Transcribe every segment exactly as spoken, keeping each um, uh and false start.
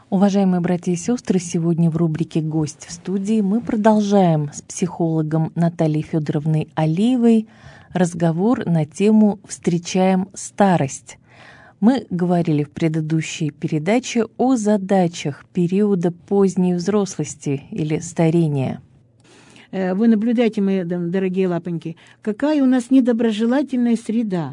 Уважаемые братья и сестры, сегодня в рубрике «Гость в студии» мы продолжаем с психологом Натальей Федоровной Алиевой разговор на тему «Встречаем старость». Мы говорили в предыдущей передаче о задачах периода поздней взрослости или старения. Вы наблюдаете, мои дорогие лапоньки, какая у нас недоброжелательная среда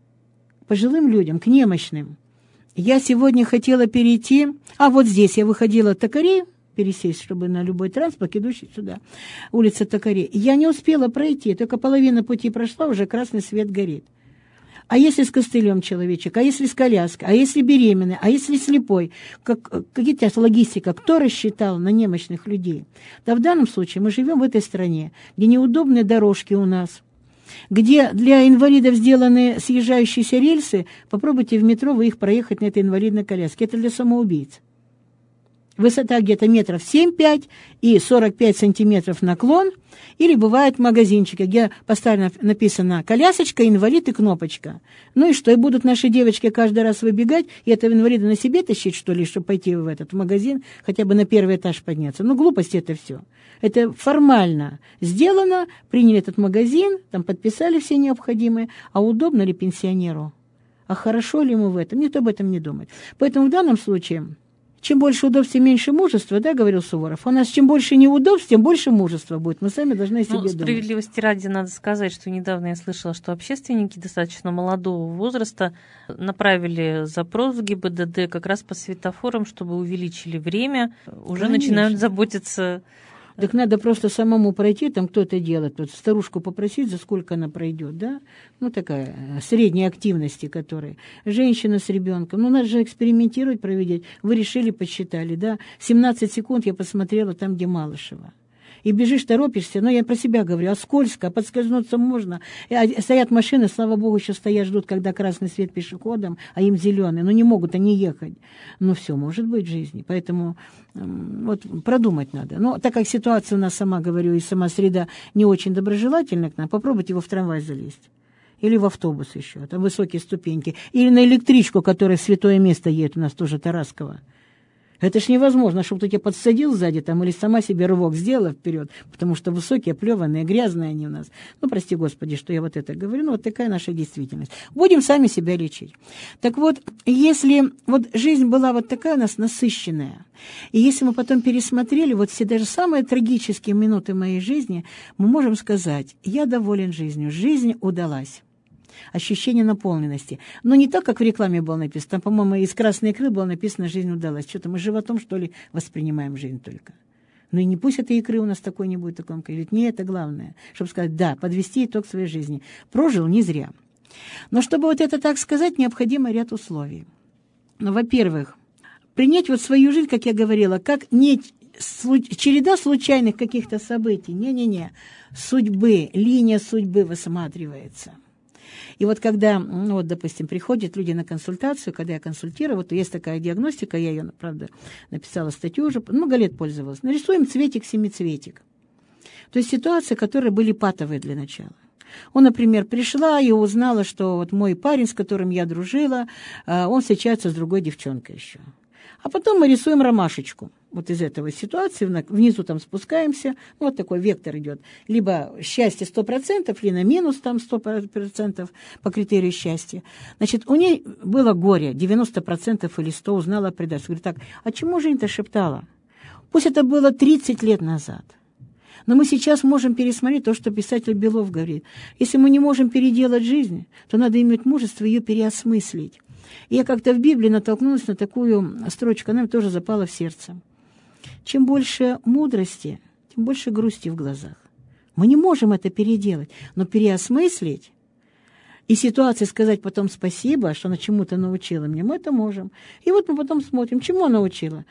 к пожилым людям, к немощным. Я сегодня хотела перейти, а вот здесь я выходила Токарей, пересесть, чтобы на любой транспорт, идущий сюда, улица Токарей. Я не успела пройти, только половина пути прошла, уже красный свет горит. А если с костылем человечек, а если с коляской, а если беременный, а если слепой, как, какие-то логистика, кто рассчитал на немощных людей? Да в данном случае мы живем в этой стране, где неудобные дорожки у нас, где для инвалидов сделаны съезжающиеся рельсы, попробуйте в метро вы их проехать на этой инвалидной коляске. Это для самоубийц. Высота где-то метров семь-пять и сорок пять сантиметров наклон. Или бывают магазинчики, где поставлено, написано «колясочка, инвалид» и кнопочка. Ну и что, и будут наши девочки каждый раз выбегать, и этого инвалида на себе тащить, что ли, чтобы пойти в этот в магазин, хотя бы на первый этаж подняться. Ну, глупость это все. Это формально сделано, приняли этот магазин, там подписали все необходимые, а удобно ли пенсионеру? А хорошо ли ему в этом? Никто об этом не думает. Поэтому в данном случае... Чем больше удобств, тем меньше мужества, да, говорил Суворов. У нас чем больше неудобств, тем больше мужества будет. Мы сами должны о себе ну, думать. Справедливости ради надо сказать, что недавно я слышала, что общественники достаточно молодого возраста направили запрос в ГИБДД как раз по светофорам, чтобы увеличили время. Уже Конечно. Начинают заботиться... Так надо просто самому пройти, там кто-то делает, вот старушку попросить, за сколько она пройдет, да? Ну, такая средней активности, которая. Женщина с ребенком, ну, надо же экспериментировать, проведать. Вы решили, посчитали, да? семнадцать секунд я посмотрела там, где Малышева. И бежишь, торопишься, но я про себя говорю, а скользко, а подскользнуться можно. И стоят машины, слава богу, еще стоят, ждут, когда красный свет пешеходам, а им зеленый, но не могут они ехать. Ну, все может быть в жизни, поэтому вот продумать надо. Но так как ситуация у нас, сама говорю, и сама среда не очень доброжелательна к нам, попробуйте его в трамвай залезть. Или в автобус еще, там высокие ступеньки. Или на электричку, которая в святое место едет у нас тоже, Тарасково. Это ж невозможно, чтобы ты тебя подсадил сзади там или сама себе рывок сделала вперед, потому что высокие, плеванные, грязные они у нас. Ну, прости, Господи, что я вот это говорю, ну, вот такая наша действительность. Будем сами себя лечить. Так вот, если вот жизнь была вот такая у нас насыщенная, и если мы потом пересмотрели вот все даже самые трагические минуты моей жизни, мы можем сказать, я доволен жизнью, жизнь удалась. Ощущение наполненности. Но не так, как в рекламе было написано. Там, по-моему, из красной икры было написано «Жизнь удалась». Что-то мы животом, что ли, воспринимаем жизнь только. Ну и не пусть этой икры у нас такой не будет, такой ведь не это главное. Чтобы сказать, да, подвести итог своей жизни. Прожил не зря. Но чтобы вот это так сказать, необходимо ряд условий. Ну, во-первых, принять вот свою жизнь, как я говорила, как не череда случайных каких-то событий. Не-не-не. Судьбы, линия судьбы высматривается. И вот когда, ну вот, допустим, приходят люди на консультацию, когда я консультирую, вот есть такая диагностика, я ее, правда, написала статью уже, много лет пользовалась. Нарисуем цветик-семицветик. То есть ситуации, которые были патовые для начала. Он, например, пришла и узнала, что вот мой парень, с которым я дружила, он встречается с другой девчонкой еще. А потом мы рисуем ромашечку. Вот из этого ситуации, внизу там спускаемся, ну, вот такой вектор идет. Либо счастье сто процентов, либо минус там сто процентов по критерию счастья. Значит, у ней было горе, девяносто процентов или сто процентов узнала о предательстве. Говорит, так, а чему Женя-то шептала? Пусть это было тридцать лет назад. Но мы сейчас можем пересмотреть то, что писатель Белов говорит. Если мы не можем переделать жизнь, то надо иметь мужество ее переосмыслить. И я как-то в Библии натолкнулась на такую строчку, она мне тоже запала в сердце. Чем больше мудрости, тем больше грусти в глазах. Мы не можем это переделать, но переосмыслить и ситуации сказать потом спасибо, что она чему-то научила меня, мы это можем. И вот мы потом смотрим, чему она научила.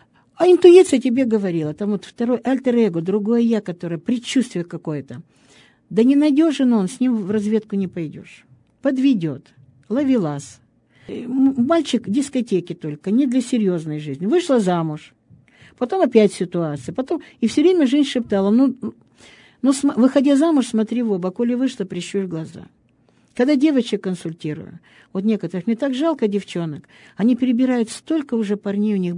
А интуиция тебе говорила, там вот второй альтер-эго, другое я, которое предчувствие какое-то. Да ненадежен он, с ним в разведку не пойдешь. Подведет, ловелас. Мальчик дискотеки только, не для серьезной жизни. Вышла замуж. Потом опять ситуация. Потом... И все время женщина шептала, ну, ну, выходя замуж, смотри в оба, коли вышла, прищурь глаза. Когда девочек консультирую, вот некоторых, мне так жалко девчонок, они перебирают столько уже парней у них было.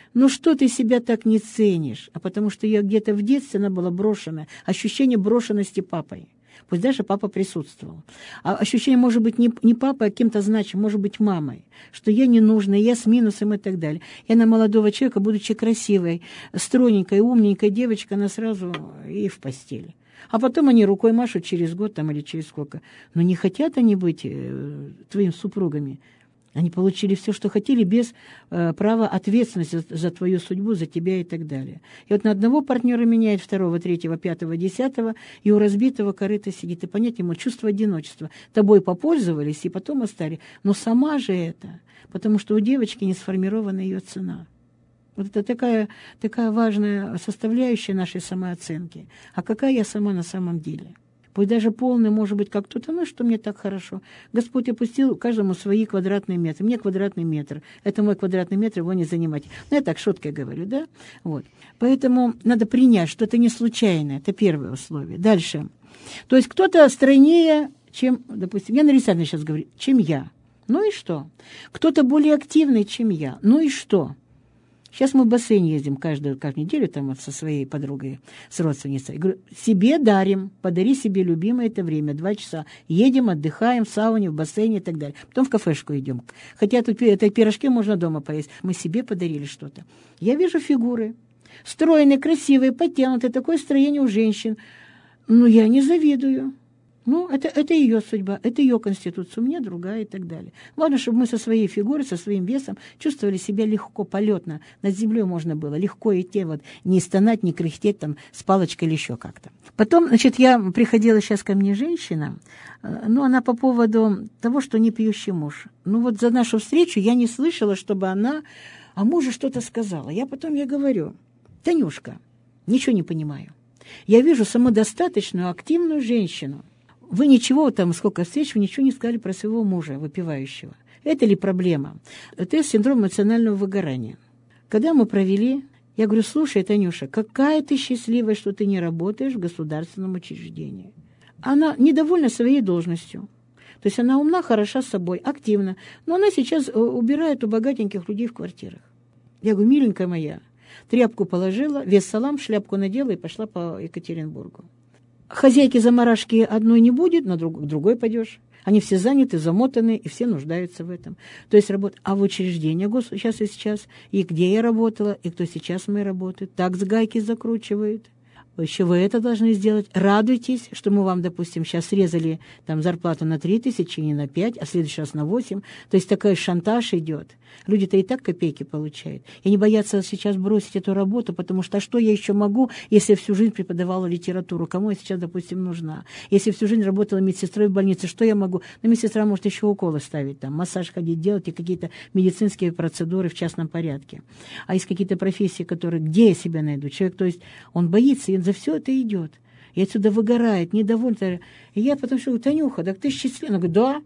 ну что ты себя так не ценишь? А потому что я где-то в детстве она была брошена, ощущение брошенности папой. Пусть даже папа присутствовал. А ощущение может быть не, не папой, а кем-то значимым, может быть мамой, что я ненужная, я с минусом и так далее. И она молодого человека, будучи красивой, стройненькой, умненькой девочкой, она сразу и в постели. А потом они рукой машут через год там, или через сколько. Но не хотят они быть э, твоими супругами. Они получили все, что хотели, без э, права ответственности за, за твою судьбу, за тебя и так далее. И вот на одного партнера меняет, второго, третьего, пятого, десятого, и у разбитого корыта сидит. И понять ему чувство одиночества. Тобой попользовались и потом остались. Но сама же это, потому что у девочки не сформирована ее цена. Вот это такая, такая важная составляющая нашей самооценки. А какая я сама на самом деле? Пусть даже полный, может быть, как кто-то, ну, что мне так хорошо. Господь опустил каждому свои квадратные метры. Мне квадратный метр. Это мой квадратный метр, его не занимать. Ну, я так шуткой говорю, да? Вот. Поэтому надо принять, что это не случайно. Это первое условие. Дальше. То есть кто-то стройнее, чем, допустим, я нарицательно сейчас говорю, чем я. Ну и что? Кто-то более активный, чем я. Ну и что? Сейчас мы в бассейн ездим каждую, каждую неделю там вот со своей подругой, с родственницей. Я говорю, себе дарим, подари себе любимое это время, два часа. Едем, отдыхаем в сауне, в бассейне и так далее. Потом в кафешку идем. Хотя тут это пирожки можно дома поесть. Мы себе подарили что-то. Я вижу фигуры. Стройные, красивые, подтянутые. Такое строение у женщин. Ну, я не завидую. Ну, это, это ее судьба, это ее конституция, у меня другая и так далее. Важно, чтобы мы со своей фигурой, со своим весом чувствовали себя легко, полетно. Над землей можно было легко идти, вот, не стонать, не кряхтеть там с палочкой или еще как-то. Потом, значит, я приходила сейчас ко мне женщина, ну, она по поводу того, что не пьющий муж. Ну, вот за нашу встречу я не слышала, чтобы она о муже что-то сказала. Я потом ей говорю, Танюшка, ничего не понимаю. Я вижу самодостаточную, активную женщину. Вы ничего, там, сколько встреч, вы ничего не сказали про своего мужа, выпивающего. Это ли проблема? Это синдром эмоционального выгорания. Когда мы провели, я говорю, слушай, Танюша, какая ты счастливая, что ты не работаешь в государственном учреждении. Она недовольна своей должностью. То есть она умна, хороша собой, активна. Но она сейчас убирает у богатеньких людей в квартирах. Я говорю, миленькая моя, тряпку положила, вес салам, шляпку надела и пошла по Екатеринбургу. Хозяйки заморашки одной не будет, на друг, другой пойдешь. Они все заняты, замотаны, и все нуждаются в этом. То есть работа. А в учреждениях гос... сейчас и сейчас, и где я работала, и кто сейчас мы работает, так с гайки закручивает. Еще вы это должны сделать. Радуйтесь, что мы вам, допустим, сейчас срезали там зарплату на три тысячи, не на пять, а в следующий раз на восемь. То есть такой шантаж идет. Люди-то и так копейки получают. И не боятся сейчас бросить эту работу, потому что а что я еще могу, если я всю жизнь преподавала литературу? Кому я сейчас, допустим, нужна? Если всю жизнь работала медсестрой в больнице, что я могу? Ну, медсестра может еще уколы ставить, там, массаж ходить делать и какие-то медицинские процедуры в частном порядке. А есть какие-то профессии, которые, где я себя найду? Человек, то есть, он боится, и за все это идет. И отсюда выгорает, недоволен. И я потом говорю, Танюха, так ты счастлива? Она говорит, да.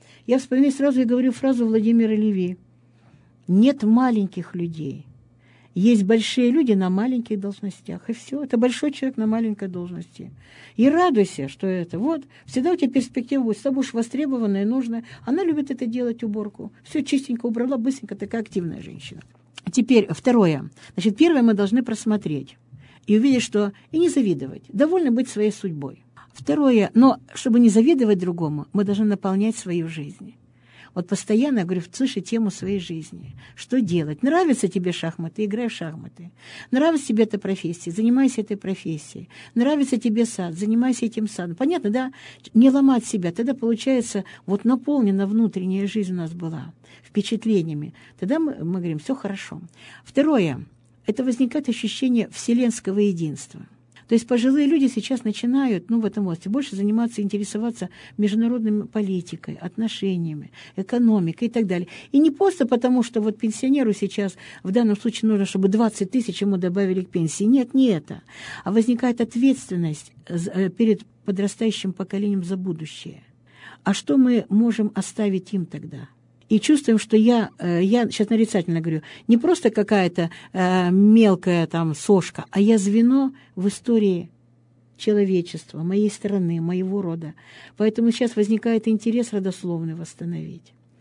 Я вспоминаю сразу и говорю фразу Владимира Леви. Нет маленьких людей. Есть большие люди на маленьких должностях. И все. Это большой человек на маленькой должности. И радуйся, что это. Вот. Всегда у тебя перспектива будет. Ты будешь востребованная, нужная. Она любит это делать, уборку. Все чистенько убрала, быстренько. Такая активная женщина. Теперь второе. Значит, первое мы должны просмотреть. И увидеть, что... И не завидовать. Довольно быть своей судьбой. Второе. Но чтобы не завидовать другому, мы должны наполнять свою жизнь. Вот постоянно, я говорю, слыши тему своей жизни. Что делать? Нравятся тебе шахматы? Играй в шахматы. Нравится тебе эта профессия? Занимайся этой профессией. Нравится тебе сад? Занимайся этим садом. Понятно, да? Не ломать себя. Тогда, получается, вот наполнена внутренняя жизнь у нас была впечатлениями. Тогда мы, мы говорим, все хорошо. Второе. Это возникает ощущение вселенского единства. То есть пожилые люди сейчас начинают, ну, в этом возрасте, больше заниматься, интересоваться международной политикой, отношениями, экономикой и так далее. И не просто потому, что вот пенсионеру сейчас в данном случае нужно, чтобы двадцать тысяч ему добавили к пенсии. Нет, не это. А возникает ответственность перед подрастающим поколением за будущее. А что мы можем оставить им тогда? И чувствуем, что я, я сейчас нарицательно говорю, не просто какая-то э, мелкая там сошка, а я звено в истории человечества, моей страны, моего рода. Поэтому сейчас возникает интерес родословный восстановить.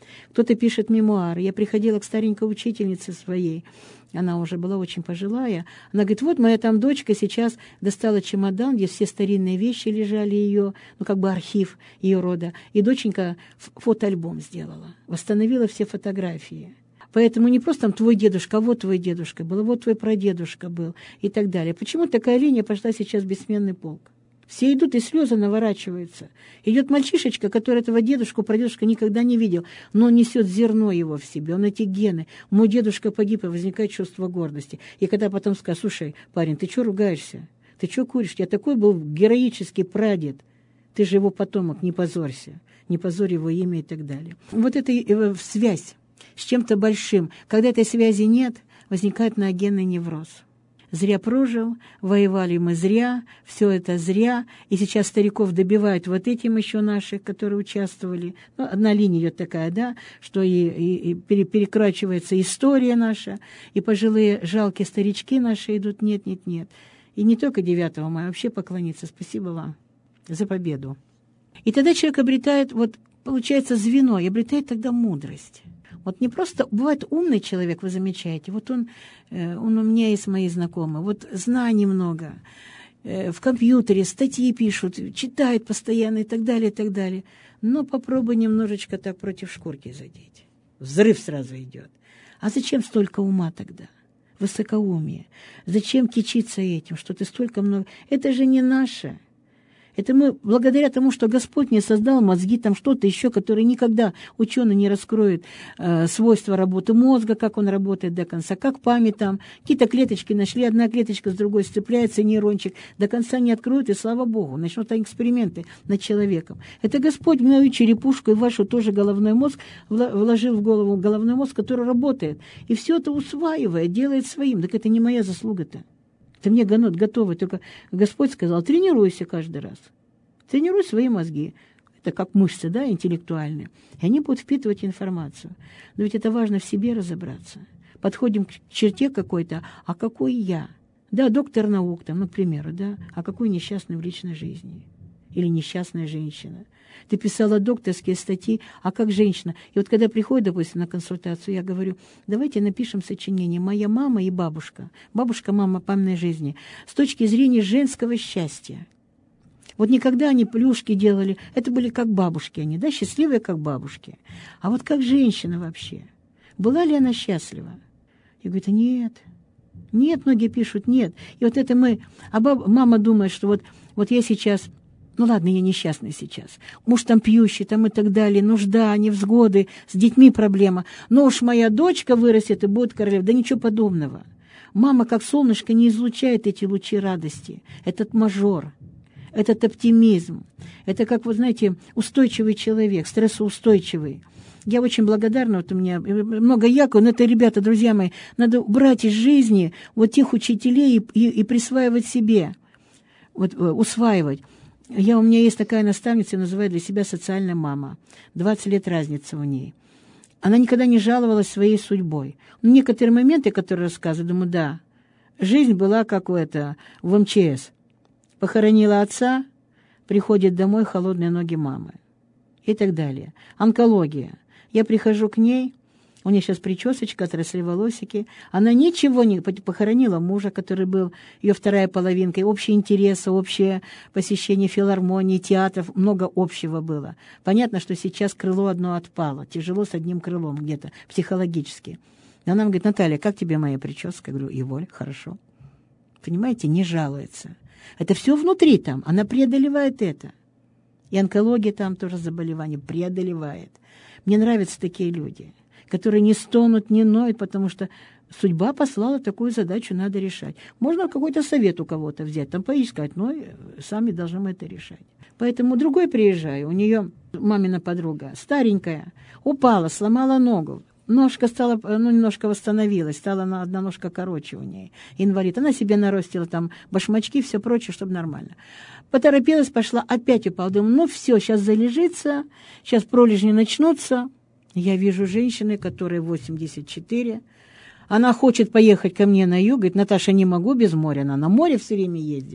кто-то пишет мемуары. Я приходила к старенькой учительнице своей, она уже была очень пожилая. Она говорит, вот моя там дочка сейчас достала чемодан, где все старинные вещи лежали ее, ну как бы архив ее рода. И доченька фотоальбом сделала, восстановила все фотографии. Поэтому не просто там твой дедушка, а вот твой дедушка был, а вот твой прадедушка был и так далее. Почему такая линия пошла сейчас в бессменный полк? Все идут, и слезы наворачиваются. Идет мальчишечка, который этого дедушку, прадедушка никогда не видел, но он несет зерно его в себе, он эти гены. Мой дедушка погиб, и возникает чувство гордости. И когда потом скажут, слушай, парень, ты что ругаешься? Ты что куришь? Я такой был героический прадед. Ты же его потомок, не позорься. Не позорь его имя и так далее. Вот это связь с чем-то большим. Когда этой связи нет, возникает неогенный невроз. Зря прожил, воевали мы зря, все это зря. И сейчас стариков добивают вот этим еще наших, которые участвовали. Ну, одна линия идет такая, да, что и, и, и перекрачивается история наша, и пожилые жалкие старички наши идут, нет, нет, нет. И не только девятого мая, вообще поклониться. Спасибо вам за победу. И тогда человек обретает, вот, получается, звено, и обретает тогда мудрость. Вот не просто... Бывает умный человек, вы замечаете, вот он, он умнее с моих знакомых, вот знаний много, в компьютере статьи пишут, читает постоянно и так далее, и так далее. Но попробуй немножечко так против шкурки задеть. Взрыв сразу идет. А зачем столько ума тогда? Высокоумие. Зачем кичиться этим, что ты столько много... Это же не наше. Это мы, благодаря тому, что Господь не создал мозги, там что-то еще, которое никогда ученый не раскроет э, свойства работы мозга, как он работает до конца, как память там. Какие-то клеточки нашли, одна клеточка с другой сцепляется, нейрончик, до конца не откроют, и слава Богу, начнут эксперименты над человеком. Это Господь в мою черепушку и в вашу тоже головной мозг вложил в голову головной мозг, который работает. И все это усваивает, делает своим. Так это не моя заслуга-то. Это мне готово. Только Господь сказал, тренируйся каждый раз. Тренируй свои мозги. Это как мышцы, да, интеллектуальные. И они будут впитывать информацию. Но ведь это важно в себе разобраться. Подходим к черте какой-то, а какой я? Да, доктор наук, там, ну, к примеру, да, а какой несчастный в личной жизни? Или несчастная женщина? Ты писала докторские статьи, а как женщина? И вот когда приходит, допустим, на консультацию, я говорю, давайте напишем сочинение «Моя мама и бабушка». Бабушка, мама памятной жизни. С точки зрения женского счастья. Вот никогда они плюшки делали. Это были как бабушки они, да, счастливые как бабушки. А вот как женщина вообще? Была ли она счастлива? Я говорю, нет. Нет, многие пишут, нет. И вот это мы... А баб, мама думает, что вот, вот я сейчас... Ну ладно, я несчастная сейчас. Муж там пьющий, там и так далее, нужда, невзгоды, с детьми проблема. Но уж моя дочка вырастет и будет королевой. Да ничего подобного. Мама, как солнышко, не излучает эти лучи радости. Этот мажор, этот оптимизм. Это как, вы знаете, устойчивый человек, стрессоустойчивый. Я очень благодарна, вот у меня много яков, но это, ребята, друзья мои, надо брать из жизни вот тех учителей и, и, и присваивать себе, вот, усваивать. Я, у меня есть такая наставница, я называю для себя социальная мама. двадцать лет разница у ней. Она никогда не жаловалась своей судьбой. Но некоторые моменты, которые рассказываю, думаю, да, жизнь была как у это, в эм че эс. Похоронила отца, приходит домой холодные ноги мамы. И так далее. Онкология. Я прихожу к ней, у нее сейчас причесочка, отросли волосики. Она ничего не похоронила мужа, который был ее вторая половинка. И общие интересы, общее посещение филармонии, театров. Много общего было. Понятно, что сейчас крыло одно отпало. Тяжело с одним крылом где-то психологически. И она говорит, Наталья, как тебе моя прическа? Я говорю, Еволь, хорошо. Понимаете, не жалуется. Это все внутри там. Она преодолевает это. И онкология там тоже заболевание преодолевает. Мне нравятся такие люди, которые не стонут, не ноют, потому что судьба послала такую задачу, надо решать. Можно какой-то совет у кого-то взять, там поискать, но сами должны мы это решать. Поэтому другой приезжаю, у нее мамина подруга, старенькая, упала, сломала ногу. Ножка стала, ну, немножко восстановилась, стала на одна ножка короче у ней, инвалид. Она себе наростила там башмачки, все прочее, чтобы нормально. Поторопилась, пошла, опять упала. Думаю, ну все, сейчас залежится, сейчас пролежни начнутся. Я вижу женщины, которой восемьдесят четыре. Она хочет поехать ко мне на юг, говорит, Наташа, не могу без моря. Она на море все время ездит.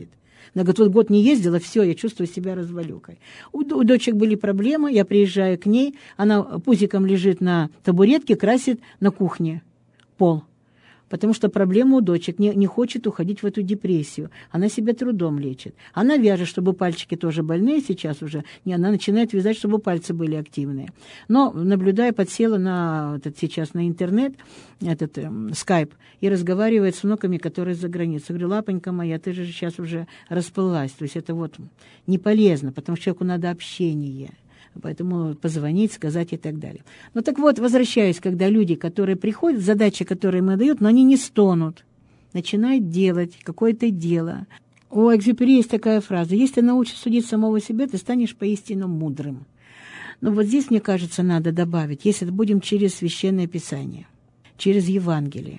Она говорит, вот год не ездила, все, я чувствую себя развалюкой. У, у дочек были проблемы, я приезжаю к ней, она пузиком лежит на табуретке, красит на кухне пол. Потому что проблема у дочек, не, не хочет уходить в эту депрессию. Она себя трудом лечит. Она вяжет, чтобы пальчики тоже больные сейчас уже. Не, она начинает вязать, чтобы пальцы были активные. Но, наблюдая, подсела на этот, сейчас на интернет, этот эм, скайп, и разговаривает с внуками, которые за границей. Я говорю, лапонька моя, ты же сейчас уже расплылась. То есть это вот не полезно, потому что человеку надо общение. Поэтому позвонить, сказать и так далее. Ну так вот, возвращаюсь, когда люди, которые приходят, задачи, которые мы дают, но они не стонут, начинают делать какое-то дело. У Экзюпери есть такая фраза: если ты научишься судить самого себя, ты станешь поистину мудрым. Но вот здесь, мне кажется, надо добавить, если это будем через Священное Писание, через Евангелие.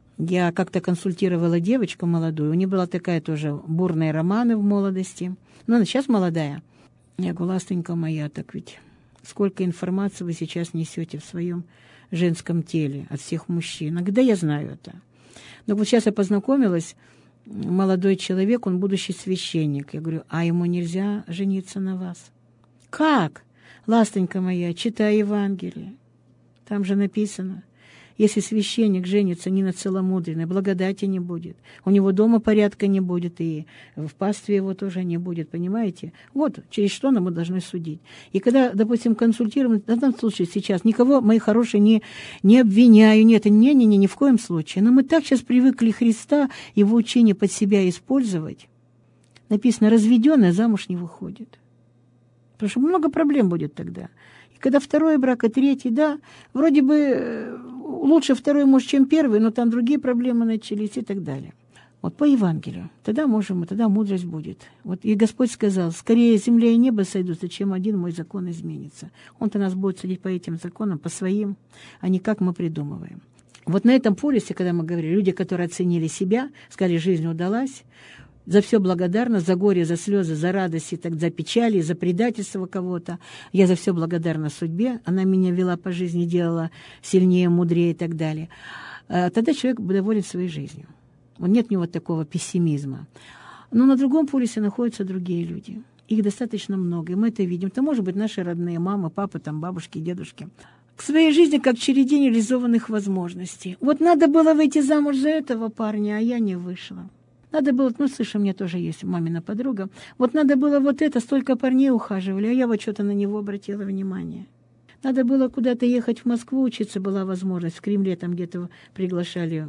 Я как-то консультировала девочку молодую, у нее была такая тоже бурная романы в молодости, но она сейчас молодая. Я говорю, ластонька моя, так ведь сколько информации вы сейчас несете в своем женском теле от всех мужчин. А когда я знаю это? Но вот сейчас я познакомилась, молодой человек, он будущий священник. Я говорю, а ему нельзя жениться на вас? Как? Ластонька моя, читай Евангелие. Там же написано, если священник женится не на целомудренной, благодати не будет. У него дома порядка не будет, и в пастве его тоже не будет, понимаете? Вот через что нам мы должны судить. И когда, допустим, консультируем, в данном случае сейчас никого, мои хорошие, не, не обвиняю, нет, не-не-не, ни в коем случае. Но мы так сейчас привыкли Христа, его учение под себя использовать. Написано, разведенная замуж не выходит. Потому что много проблем будет тогда. И когда второй брак, и третий, да, вроде бы лучше второй муж, чем первый, но там другие проблемы начались и так далее. Вот по Евангелию. Тогда можем, тогда мудрость будет. Вот и Господь сказал, скорее земля и небо сойдутся, чем один мой закон изменится. Он-то нас будет судить по этим законам, по своим, а не как мы придумываем. Вот на этом полюсе, когда мы говорили, люди, которые оценили себя, сказали, жизнь удалась, за все благодарна, за горе, за слезы, за радости, так, за печали, за предательство кого-то. Я за все благодарна судьбе. Она меня вела по жизни, делала сильнее, мудрее и так далее. Тогда человек доволен своей жизнью. Нет у него такого пессимизма. Но на другом полюсе находятся другие люди. Их достаточно много, и мы это видим. Это, может быть, наши родные мамы, папы, там, бабушки, дедушки. К своей жизни как череде нереализованных возможностей. Вот надо было выйти замуж за этого парня, а я не вышла. Надо было, ну, слышь, у меня тоже есть мамина подруга, вот надо было вот это, столько парней ухаживали, а я вот что-то на него обратила внимание. Надо было куда-то ехать в Москву учиться, была возможность, в Кремле там где-то приглашали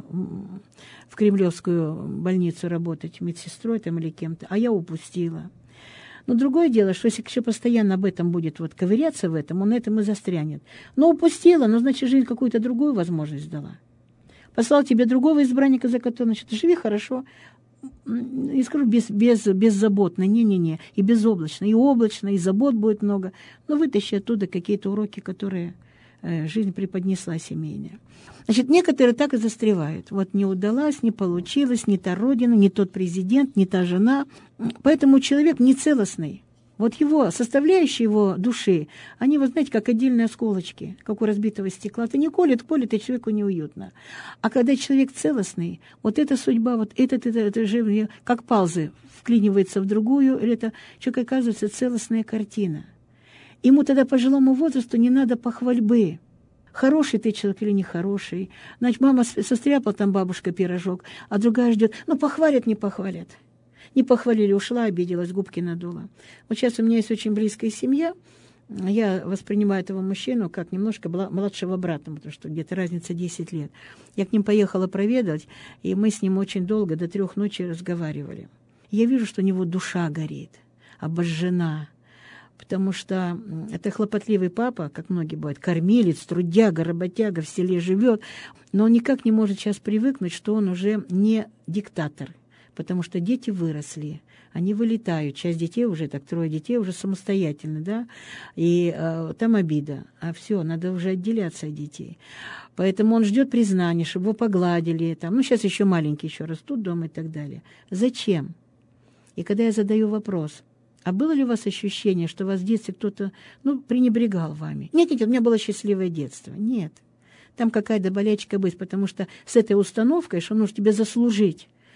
в кремлевскую больницу работать медсестрой там или кем-то, а я упустила. Но другое дело, что если человек постоянно об этом будет вот ковыряться в этом, он на этом и застрянет. Но упустила, но значит жизнь какую-то другую возможность дала. Послал тебе другого избранника, за которого, значит, живи хорошо, и скажу, без, без, беззаботно, не-не-не, и безоблачно, и облачно, и забот будет много, но вытащи оттуда какие-то уроки, которые э, жизнь преподнесла семейная. Значит, некоторые так и застревают. Вот не удалось, не получилось, не та родина, не тот президент, не та жена. Поэтому человек нецелостный. Вот его, составляющие его души, они, вы знаете, как отдельные осколочки, как у разбитого стекла. Ты не колет, колет, и человеку неуютно. А когда человек целостный, вот эта судьба, вот этот, это, это же, как палзы, вклинивается в другую, это человек оказывается целостная картина. Ему тогда пожилому возрасту не надо похвальбы. Хороший ты человек или нехороший. Значит, мама состряпала там бабушка пирожок, а другая ждет. Ну, похвалят, не похвалят. Не похвалили, ушла, обиделась, губки надула. Вот сейчас у меня есть очень близкая семья. Я воспринимаю этого мужчину как немножко младшего брата, потому что где-то разница десять лет. Я к ним поехала проведать, и мы с ним очень долго, до трех ночи разговаривали. Я вижу, что у него душа горит, обожжена, потому что это хлопотливый папа, как многие бывают, кормилец, трудяга, работяга, в селе живет, но он никак не может сейчас привыкнуть, что он уже не диктатор. Потому что дети выросли, они вылетают. Часть детей уже, так трое детей уже самостоятельны, да, и э, там обида. А все, надо уже отделяться от детей. Поэтому он ждет признания, чтобы его погладили. Там. Ну, сейчас еще маленькие еще растут дома и так далее. Зачем? И когда я задаю вопрос, а было ли у вас ощущение, что вас в детстве кто-то, ну, пренебрегал вами? Нет, нет, у меня было счастливое детство. Нет. Там какая-то болячка быть, потому что с этой установкой, что нужно тебе заслужить,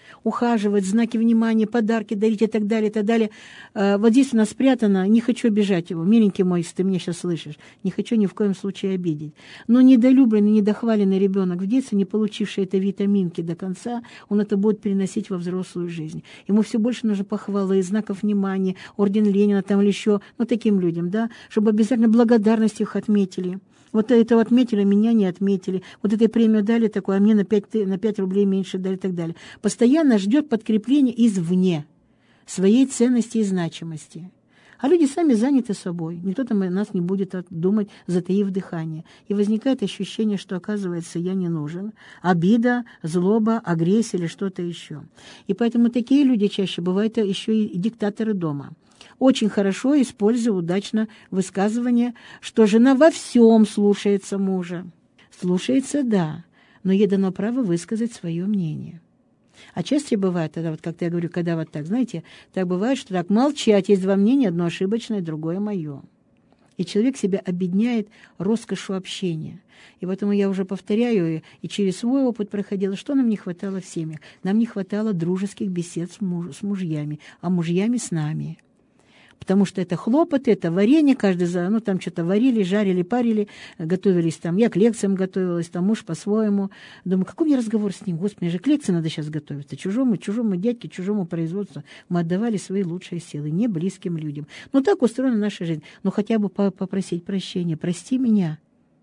ухаживать, знаки внимания, подарки дарить и так далее, и так далее. Вот здесь у нас спрятано, не хочу обижать его, миленький мой, если ты меня сейчас слышишь, не хочу ни в коем случае обидеть. Но недолюбленный, недохваленный ребенок в детстве, не получивший этой витаминки до конца, он это будет переносить во взрослую жизнь. Ему все больше нужно похвалы, знаков внимания, орден Ленина там или еще, ну, таким людям, да, чтобы обязательно благодарность их отметили. Вот этого отметили, меня не отметили. Вот этой премию дали такое, а мне на пять, на пять рублей меньше дали и так далее. Постоянно ждет подкрепление извне своей ценности и значимости. А люди сами заняты собой. Никто там нас не будет думать, затаив дыхание. И возникает ощущение, что, оказывается, я не нужен. Обида, злоба, агрессия или что-то еще. И поэтому такие люди чаще бывают еще и диктаторы дома. Очень хорошо используя удачно высказывание, что жена во всем слушается мужа. Слушается, да, но ей дано право высказать свое мнение. А чаще бывает, тогда вот, как я говорю, когда вот так, знаете, так бывает, что так молчать, есть два мнения, одно ошибочное, другое мое. И человек себя обедняет роскошью общения. И поэтому я уже повторяю, и через свой опыт проходила, что нам не хватало в семьях. Нам не хватало дружеских бесед с, муж, с мужьями, а мужьями с нами. Потому что это хлопоты, это варенье, каждый за, ну, там что-то варили, жарили, парили, готовились там. Я к лекциям готовилась, там муж по-своему. Думаю, какой мне разговор с ним? Господи, мне же к лекции надо сейчас готовиться. Чужому, чужому дядьке, чужому производству. Мы отдавали свои лучшие силы, не близким людям. Ну, так устроена наша жизнь. Ну, хотя бы попросить прощения. Прости меня.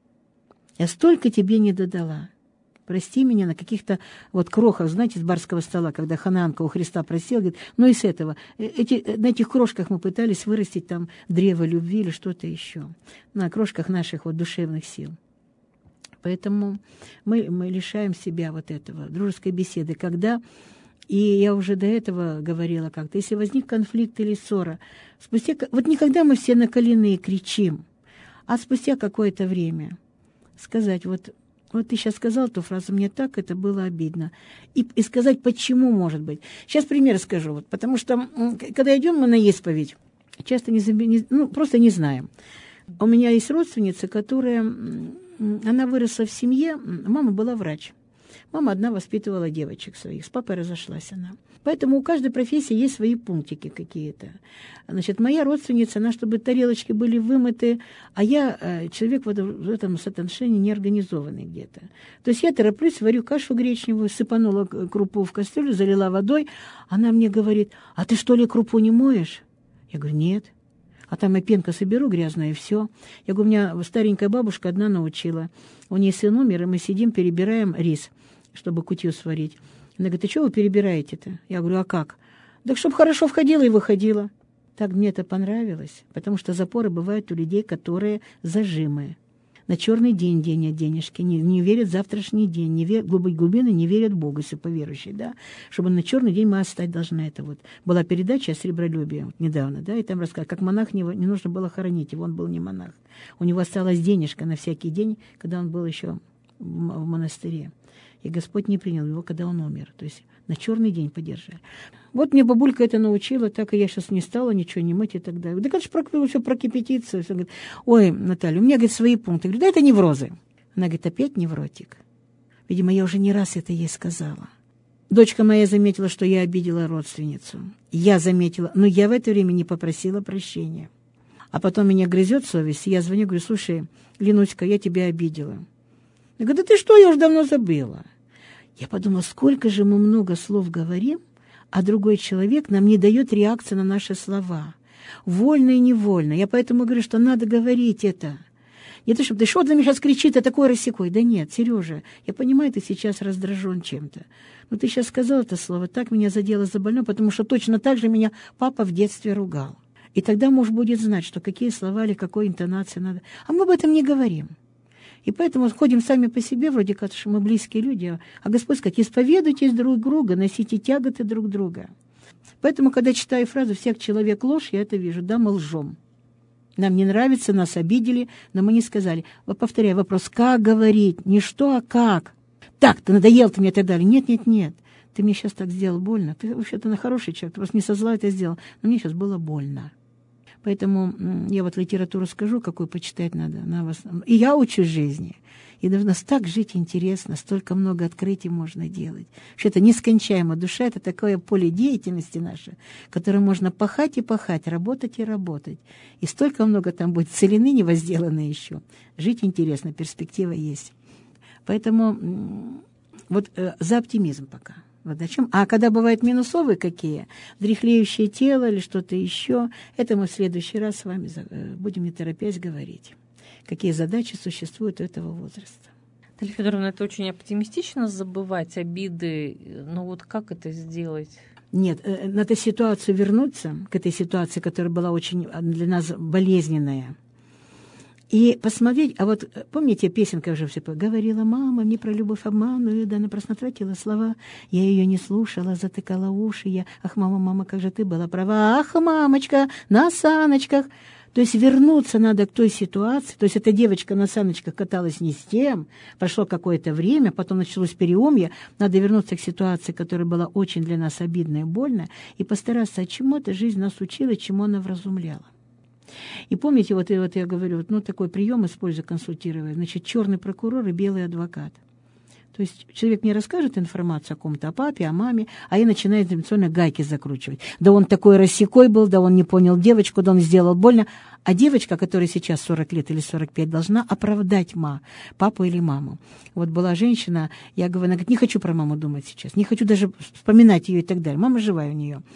Я столько тебе не додала. Прости меня на каких-то вот крохах, знаете, с барского стола, когда Ханаанка у Христа просил, говорит, ну и с этого. Эти, на этих крошках мы пытались вырастить там древо любви или что-то еще. На крошках наших вот душевных сил. Поэтому мы, мы лишаем себя вот этого, дружеской беседы. Когда, и я уже до этого говорила как-то, если возник конфликт или ссора, спустя, вот никогда мы все накаленные кричим, а спустя какое-то время сказать, вот, вот ты сейчас сказал эту фразу, мне так это было обидно. И, и сказать, почему, может быть. Сейчас пример скажу. Вот, потому что, когда идем мы на исповедь, часто не, не, ну, просто не знаем. У меня есть родственница, которая, она выросла в семье, мама была врач. Мама одна воспитывала девочек своих, с папой разошлась она. Поэтому у каждой профессии есть свои пунктики какие-то. Значит, моя родственница, она, чтобы тарелочки были вымыты, а я э, человек в этом, в этом соотношении неорганизованный где-то. То есть я тороплюсь, варю кашу гречневую, сыпанула крупу в кастрюлю, залила водой. Она мне говорит, а ты что ли крупу не моешь? Я говорю, нет. А там я пенка соберу грязную, и все. Я говорю, у меня старенькая бабушка одна научила. У нее сын умер, и мы сидим, перебираем рис, чтобы кутью сварить. Она говорит, ты что вы перебираете-то? Я говорю, а как? Так чтобы хорошо входило и выходило. Так мне это понравилось, потому что запоры бывают у людей, которые зажимы. На черный день денят денежки, не, не верят в завтрашний день, не верят, глубины не верят в Бога, если поверующий, да, чтобы на черный день мы остать должны. Это вот была передача о сребролюбии вот, недавно, да, и там рассказывали, как монах не, не нужно было хоронить его, он был не монах. У него осталась денежка на всякий день, когда он был еще в монастыре. И Господь не принял его, когда он умер. То есть на черный день поддержали. Вот мне бабулька это научила, так и я сейчас не стала ничего не мыть и так далее. Да, конечно, про, все прокипятится. Все. Говорит, ой, Наталья, у меня, говорит, свои пункты. Я говорю, да это неврозы. Она говорит, опять невротик. Видимо, я уже не раз это ей сказала. Дочка моя заметила, что я обидела родственницу. Я заметила, но я в это время не попросила прощения. А потом меня грызет совесть, и я звоню, говорю, слушай, Ленуська, я тебя обидела. Я говорю, да ты что, я уже давно забыла. Я подумала, сколько же мы много слов говорим, а другой человек нам не дает реакции на наши слова. Вольно и невольно. Я поэтому говорю, что надо говорить это. Не то, чтобы ты что на меня сейчас кричит, а такой рассекой. Да нет, Сережа, я понимаю, ты сейчас раздражен чем-то. Но ты сейчас сказал это слово, так меня задело за больное, потому что точно так же меня папа в детстве ругал. И тогда муж будет знать, что какие слова или какой интонации надо. А мы об этом не говорим. И поэтому ходим сами по себе, вроде как, что мы близкие люди. А Господь сказать, исповедуйтесь друг друга, носите тяготы друг друга. Поэтому, когда читаю фразу «всяк человек ложь», я это вижу, да, мы лжем. Нам не нравится, нас обидели, но мы не сказали. Вот повторяю вопрос, как говорить? Не что, а как? Так, ты надоел ты мне и так далее. Нет, нет, нет. Ты мне сейчас так сделал больно. Ты вообще-то на хороший человек, ты просто не со зла это сделал. Но мне сейчас было больно. Поэтому я вот литературу скажу, какую почитать надо. На вас. И я учусь жизни. И должна так жить интересно, столько много открытий можно делать. Что это нескончаемо. Душа — это такое поле деятельности наше, которое можно пахать и пахать, работать и работать. И столько много там будет целины невозделанной еще. Жить интересно, перспектива есть. Поэтому вот э, за оптимизм пока. Вот о чем. А когда бывают минусовые какие, дряхлеющее тело или что-то еще, это мы в следующий раз с вами будем, не торопясь, говорить. Какие задачи существуют у этого возраста. Наталья Федоровна, это очень оптимистично, забывать обиды, но вот как это сделать? Нет, на эту ситуацию вернуться, к этой ситуации, которая была очень для нас болезненная, и посмотреть, а вот помните, песенка уже все говорила: мама мне про любовь обманную, да она просто тратила слова, я ее не слушала, затыкала уши, я, ах, мама, мама, как же ты была права, ах, мамочка, на саночках. То есть вернуться надо к той ситуации, то есть эта девочка на саночках каталась не с тем, прошло какое-то время, потом началось переумье, надо вернуться к ситуации, которая была очень для нас обидная и больная, и постараться, а чему эта жизнь нас учила, чему она вразумляла. И помните, вот, и вот я говорю, вот, ну, такой прием использую, консультируя, значит, черный прокурор и белый адвокат. То есть человек мне расскажет информацию о ком-то, о папе, о маме, а я начинаю информационно гайки закручивать. Да он такой рассекой был, да он не понял девочку, да он сделал больно. А девочка, которая сейчас сорок лет или сорок пять, должна оправдать ма, папу или маму. Вот была женщина, я говорю, она говорит, не хочу про маму думать сейчас, не хочу даже вспоминать ее и так далее. Мама живая у нее.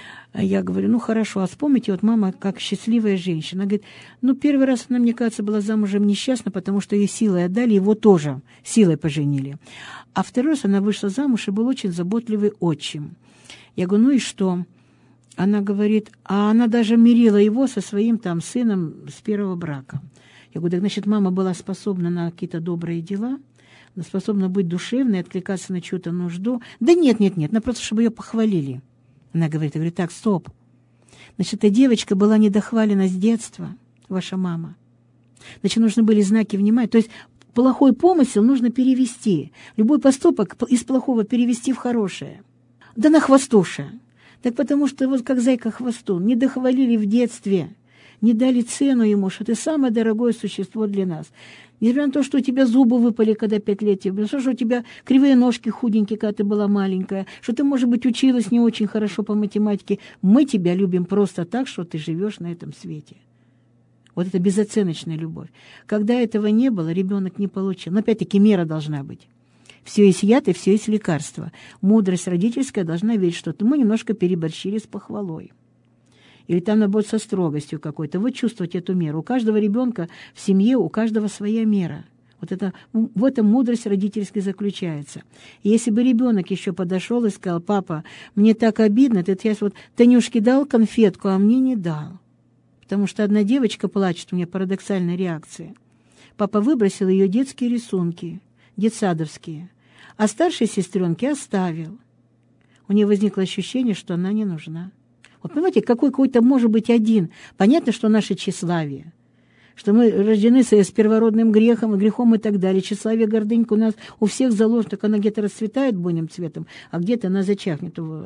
Я говорю, ну хорошо, а вспомните, вот мама как счастливая женщина. Она говорит, ну первый раз она, мне кажется, была замужем несчастна, потому что ее силой отдали, его тоже силой поженили. А второй раз она вышла замуж и был очень заботливый отчим. Я говорю, ну и что? Она говорит, а она даже мирила его со своим там сыном с первого брака. Я говорю, так значит, мама была способна на какие-то добрые дела, она способна быть душевной, откликаться на чью-то нужду. Да нет, нет, нет, она просто, чтобы ее похвалили. Она говорит, я говорю, так, стоп. Значит, эта девочка была недохвалена с детства, ваша мама. Значит, нужны были знаки внимания. То есть плохой помысел нужно перевести. Любой поступок из плохого перевести в хорошее. Да на хвостуша. Так потому что вот как зайка хвостун. Не дохвалили в детстве. Не дали цену ему, что ты самое дорогое существо для нас. Несмотря на то, что у тебя зубы выпали, когда пять лет тебе, что, что у тебя кривые ножки худенькие, когда ты была маленькая, что ты, может быть, училась не очень хорошо по математике. Мы тебя любим просто так, что ты живешь на этом свете. Вот это безоценочная любовь. Когда этого не было, ребенок не получил. Но опять-таки мера должна быть. Все есть яд и все есть лекарство. Мудрость родительская должна верить, что мы немножко переборщили с похвалой. Или там надо будет со строгостью какой-то. Вы чувствуете эту меру. У каждого ребенка в семье, у каждого своя мера. Вот это, в этом мудрость родительская заключается. И если бы ребенок еще подошел и сказал, папа, мне так обидно, ты сейчас вот Танюшке дал конфетку, а мне не дал. Потому что одна девочка плачет, у меня парадоксальная реакция. Папа выбросил ее детские рисунки, детсадовские, а старшей сестренке оставил. У нее возникло ощущение, что она не нужна. Вот понимаете, какой какой-то может быть один. Понятно, что наше тщеславие, что мы рождены с первородным грехом, и грехом и так далее. Тщеславие, гордынька у нас у всех заложена, так она где-то расцветает буйным цветом, а где-то она зачахнет у,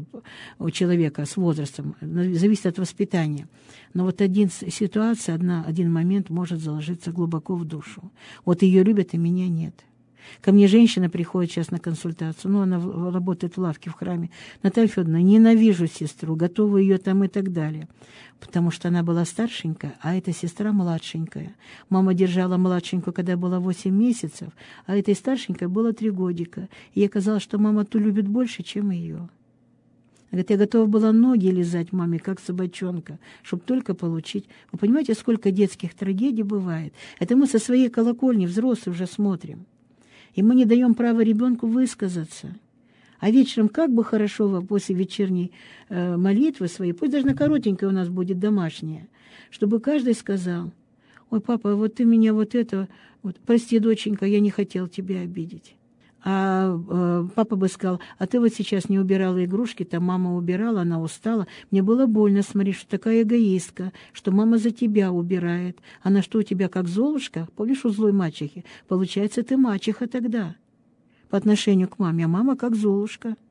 у человека с возрастом. Зависит от воспитания. Но вот один ситуация, одна, один момент может заложиться глубоко в душу. Вот ее любят, и меня нет. Ко мне женщина приходит сейчас на консультацию, ну, она работает в лавке в храме. Наталья Федоровна, ненавижу сестру, готова ее там и так далее. Потому что она была старшенькая, а эта сестра младшенькая. Мама держала младшенькую, когда было восемь месяцев, а этой старшенькой было три годика. И ей казалось, что мама ту любит больше, чем ее. Она говорит, я готова была ноги лизать маме, как собачонка, чтобы только получить. Вы понимаете, сколько детских трагедий бывает? Это мы со своей колокольни, взрослые, уже смотрим. И мы не даем права ребенку высказаться. А вечером как бы хорошо после вечерней э, молитвы своей, пусть даже на коротенькой у нас будет домашняя, чтобы каждый сказал, ой, папа, вот ты меня вот это, вот, прости, доченька, я не хотел тебя обидеть. А э, папа бы сказал, а ты вот сейчас не убирала игрушки, там мама убирала, она устала. Мне было больно смотреть, что такая эгоистка, что мама за тебя убирает. Она что, у тебя как Золушка? Помнишь, у злой мачехи? Получается, ты мачеха тогда по отношению к маме, а мама как Золушка.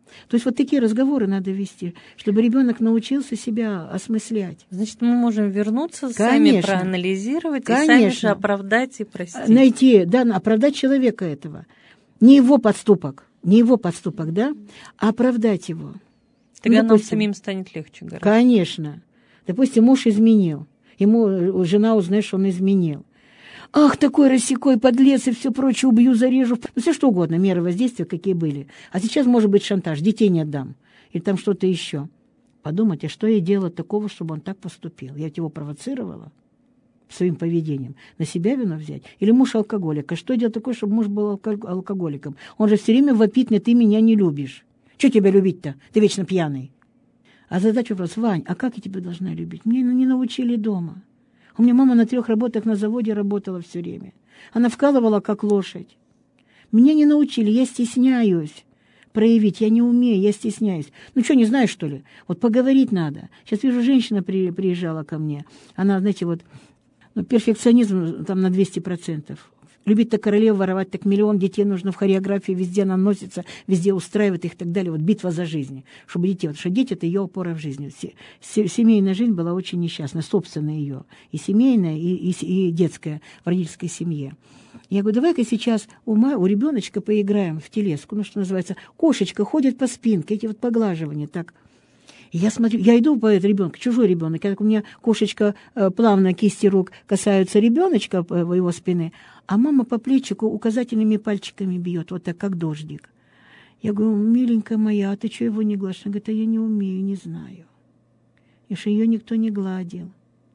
То есть вот такие разговоры надо вести, чтобы ребенок научился себя осмыслять. Значит, мы можем вернуться, Конечно. сами проанализировать, Конечно. и сами же оправдать и простить. Найти, да, оправдать человека этого. Не его подступок, не его подступок, да, а оправдать его. Тогда ну, нам самим станет легче гораздо. Конечно. Допустим, муж изменил. Ему жена узнает, что он изменил. Ах, такой рассекой, подлец и все прочее, убью, зарежу. Ну, все что угодно, меры воздействия какие были. А сейчас может быть шантаж, детей не отдам. Или там что-то еще. Подумайте, что я делала такого, чтобы он так поступил? Я его провоцировала своим поведением. На себя вину взять? Или муж алкоголик? А что делать такое, чтобы муж был алко- алкоголиком? Он же все время вопит мне: ты меня не любишь. Что тебя любить-то? Ты вечно пьяный. А задать вопрос: Вань, а как я тебя должна любить? Мне не научили дома. У меня мама на трех работах на заводе работала все время. Она вкалывала, как лошадь. Меня не научили, я стесняюсь проявить, я не умею, я стесняюсь. Ну что, не знаешь, что ли? Вот поговорить надо. Сейчас вижу, женщина при, приезжала ко мне. Она, знаете, вот, ну, перфекционизм там на двести процентов. Любить так королеву, воровать так миллион, детей нужно в хореографии, везде она носится, везде устраивает их и так далее. Вот битва за жизнь, чтобы детей, потому что дети — это ее опора в жизни. Семейная жизнь была очень несчастная, собственная ее, и семейная, и, и, и детская в родительской семье. Я говорю: давай-ка сейчас у, ма, у ребеночка поиграем в телеску, ну, что называется, кошечка ходит по спинке, эти вот поглаживания, так. И я смотрю, я иду по этому ребенку, чужой ребенок, как у меня кошечка э, плавно кисти рук касаются ребеночка, э, его спины, а мама по плечику указательными пальчиками бьет, вот так, как дождик. Я говорю: миленькая моя, а ты что его не гладишь? Она говорит: а я не умею, не знаю. И что ее никто не гладил.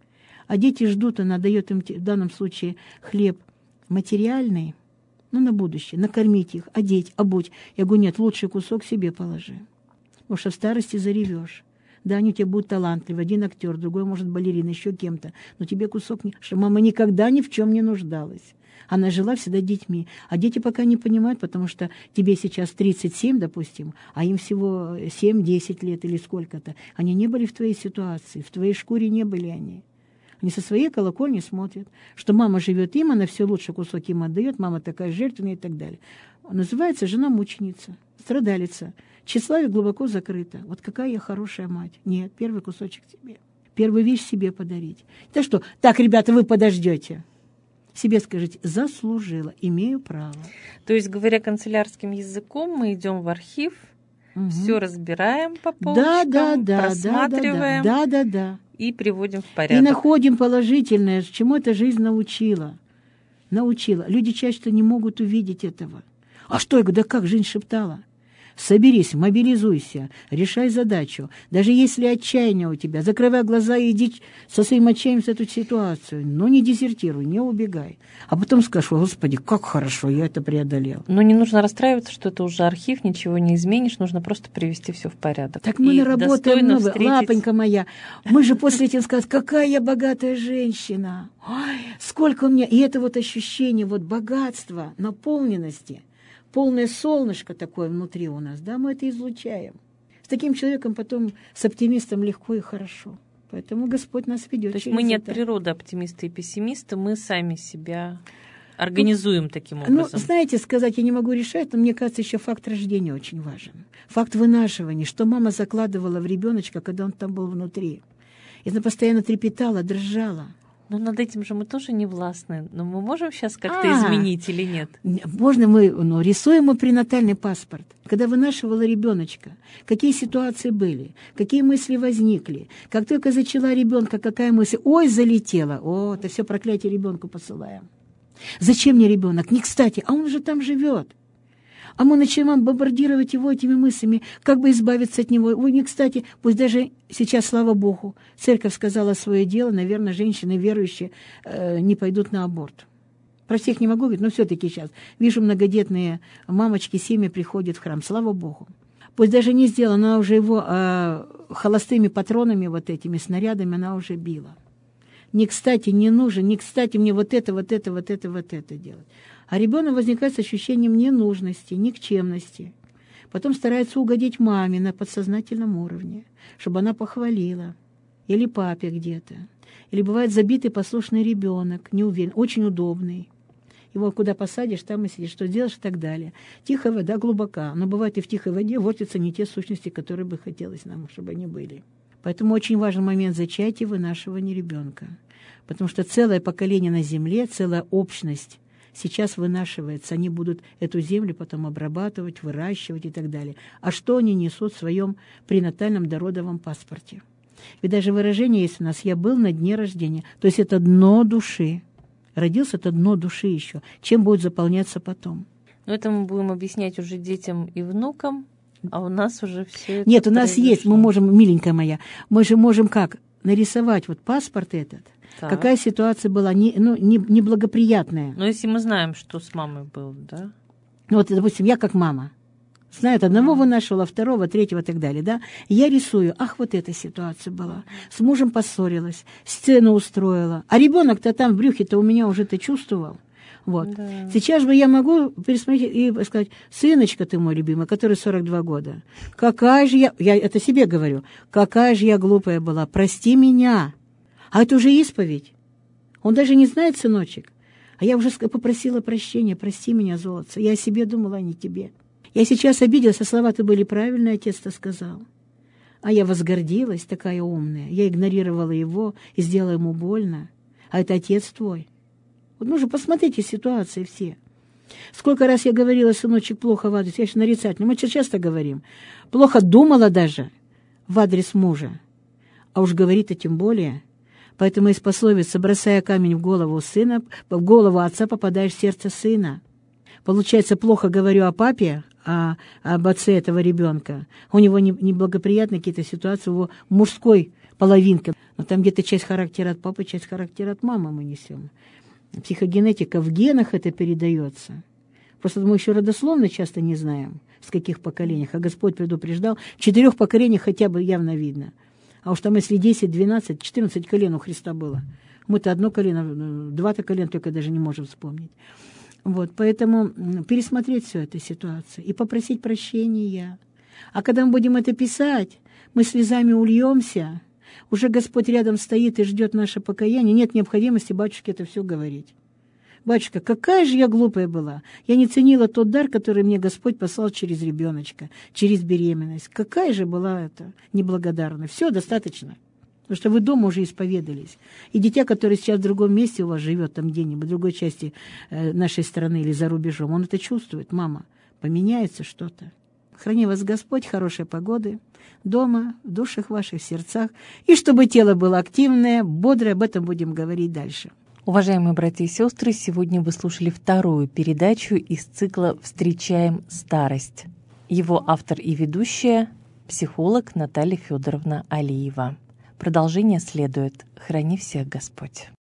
А дети ждут, она дает им в данном случае хлеб материальный, ну, на будущее, накормить их, одеть, обуть. Я говорю: нет, лучший кусок себе положи, потому что в старости заревешь. Да, они у тебя будут талантливы. Один актер, другой, может, балерина, еще кем-то. Но тебе кусок не... Что мама никогда ни в чем не нуждалась. Она жила всегда детьми. А дети пока не понимают, потому что тебе сейчас тридцать семь, допустим, а им всего семь-десять лет или сколько-то. Они не были в твоей ситуации, в твоей шкуре не были они. Они со своей колокольни смотрят, что мама живет им, она все лучше кусок им отдает, мама такая жертвенная и так далее. Называется жена-мученица, страдалица. Тщеславие глубоко закрыто. Вот какая я хорошая мать. Нет, первый кусочек себе. Первую вещь себе подарить. Так что, так, ребята, вы подождете. Себе скажите: заслужила, имею право. То есть, говоря канцелярским языком, мы идем в архив, угу. все разбираем по полочкам, да, да, да, просматриваем да, да, да, да. и приводим в порядок. И находим положительное, чему эта жизнь научила. Научила. Люди чаще не могут увидеть этого. А что? Я говорю: да как? Жизнь шептала. Соберись, мобилизуйся, решай задачу. Даже если отчаяние у тебя, закрывай глаза и иди со своим отчаянием в эту ситуацию. Но не дезертируй, не убегай. А потом скажешь: Господи, как хорошо, я это преодолел. Но не нужно расстраиваться, что это уже архив, ничего не изменишь, нужно просто привести все в порядок. Так мы наработаем много. Встретить... Лапонька моя, мы же после этого скажем: какая я богатая женщина. Ой, сколько у меня. И это вот ощущение вот богатства, наполненности. Полное солнышко такое внутри у нас, да, мы это излучаем. С таким человеком потом, с оптимистом, легко и хорошо. Поэтому Господь нас ведет. То есть мы не от природы оптимисты и пессимисты, мы сами себя организуем ну, таким образом. Ну, знаете, сказать я не могу решать, но мне кажется, еще факт рождения очень важен. Факт вынашивания, что мама закладывала в ребеночка, когда он там был внутри. И она постоянно трепетала, дрожала. Но над этим же мы тоже не властны. Но мы можем сейчас как-то а, изменить или нет? Можно мы ну, рисуем мы пренатальный паспорт. Когда вынашивала ребеночка, какие ситуации были, какие мысли возникли. Как только зачала ребенка, какая мысль? Ой, залетела. О, это все проклятие ребенку посылаем. Зачем мне ребенок? Не кстати, а он же там живет. А мы начинаем бомбардировать его этими мыслями, как бы избавиться от него. Ой, не кстати, пусть даже сейчас, слава Богу, церковь сказала свое дело, наверное, женщины верующие э, не пойдут на аборт. Про всех не могу говорить, но все-таки сейчас. Вижу, многодетные мамочки, семьи приходят в храм, слава Богу. Пусть даже не сделала, она уже его э, холостыми патронами, вот этими снарядами, она уже била. Не кстати, не нужен, не кстати мне вот это, вот это, вот это, вот это делать. А ребенок возникает с ощущением ненужности, никчемности. Потом старается угодить маме на подсознательном уровне, чтобы она похвалила. Или папе где-то. Или бывает забитый послушный ребенок, неуверенный, очень удобный. Его куда посадишь, там и сидишь, что делаешь и так далее. Тихая вода глубока, но бывает и в тихой воде вортятся не те сущности, которые бы хотелось нам, чтобы они были. Поэтому очень важен момент зачатия и вынашивания ребенка. Потому что целое поколение на земле, целая общность сейчас вынашивается. Они будут эту землю потом обрабатывать, выращивать и так далее. А что они несут в своем пренатальном дородовом паспорте? Ведь даже выражение есть у нас «я был на дне рождения». То есть это дно души. Родился это дно души еще. Чем будет заполняться потом? Но это мы будем объяснять уже детям и внукам, а у нас уже все это Нет, у нас произошло. есть, мы можем, миленькая моя, мы же можем как? Нарисовать вот паспорт этот. Так. Какая ситуация была не, ну, не, неблагоприятная. Но если мы знаем, что с мамой был, да? Ну, вот, допустим, я как мама. Знает, одного вынашивала, второго, третьего и так далее, да? И я рисую, ах, вот эта ситуация была. С мужем поссорилась, сцену устроила. А ребенок-то там в брюхе-то у меня уже-то чувствовал. Вот. Да. Сейчас же я могу пересмотреть и сказать, сыночка ты мой любимый, который сорок два года, какая же я, я это себе говорю, какая же я глупая была, прости меня. А это уже исповедь. Он даже не знает, сыночек. А я уже попросила прощения, прости меня, золотце. Я о себе думала, а не тебе. Я сейчас обиделась, а слова-то были правильные, отец-то сказал. А я возгордилась, такая умная. Я игнорировала его и сделала ему больно. А это отец твой. Вот, ну же, посмотрите ситуации все. Сколько раз я говорила, сыночек, плохо в адрес. Я же нарицательно. Мы часто говорим. Плохо думала даже в адрес мужа. А уж говорит-то тем более. Поэтому из пословицы, бросая камень в голову сына, в голову отца попадаешь в сердце сына. Получается, плохо говорю о папе, а, об отце этого ребенка. У него неблагоприятные какие-то ситуации, его мужской половинка. Но там где-то часть характера от папы, часть характера от мамы мы несем. Психогенетика в генах это передается. Просто мы еще родословно часто не знаем, с каких поколениях. А Господь предупреждал, в четырех поколениях хотя бы явно видно. А уж там, если десять, двенадцать, четырнадцать колен у Христа было. Мы-то одно колено, два-то колено только даже не можем вспомнить. Вот, поэтому пересмотреть всю эту ситуацию и попросить прощения. А когда мы будем это писать, мы слезами ульемся, уже Господь рядом стоит и ждет наше покаяние. Нет необходимости батюшке это все говорить. Батюшка, какая же я глупая была. Я не ценила тот дар, который мне Господь послал через ребеночка, через беременность. Какая же была это неблагодарная. Все, достаточно. Потому что вы дома уже исповедались. И дитя, которое сейчас в другом месте у вас живет, там где-нибудь, в другой части э, нашей страны или за рубежом, он это чувствует. Мама, поменяется что-то. Храни вас Господь, хорошей погоды, дома, в душах ваших, в сердцах. И чтобы тело было активное, бодрое, об этом будем говорить дальше. Уважаемые братья и сестры, сегодня вы слушали вторую передачу из цикла «Встречаем старость». Его автор и ведущая – психолог Наталья Федоровна Алиева. Продолжение следует. Храни всех Господь.